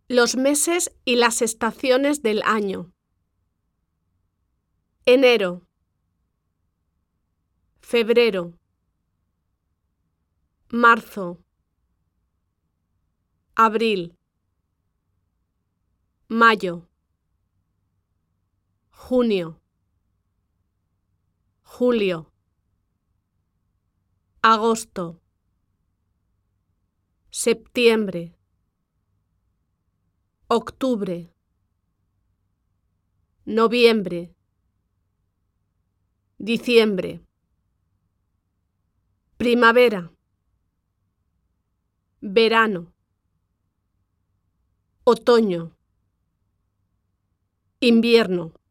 Los meses y las estaciones del año. Enero, febrero, marzo, abril, mayo, junio, julio, agosto, septiembre, octubre, noviembre, diciembre, primavera, verano, otoño, invierno.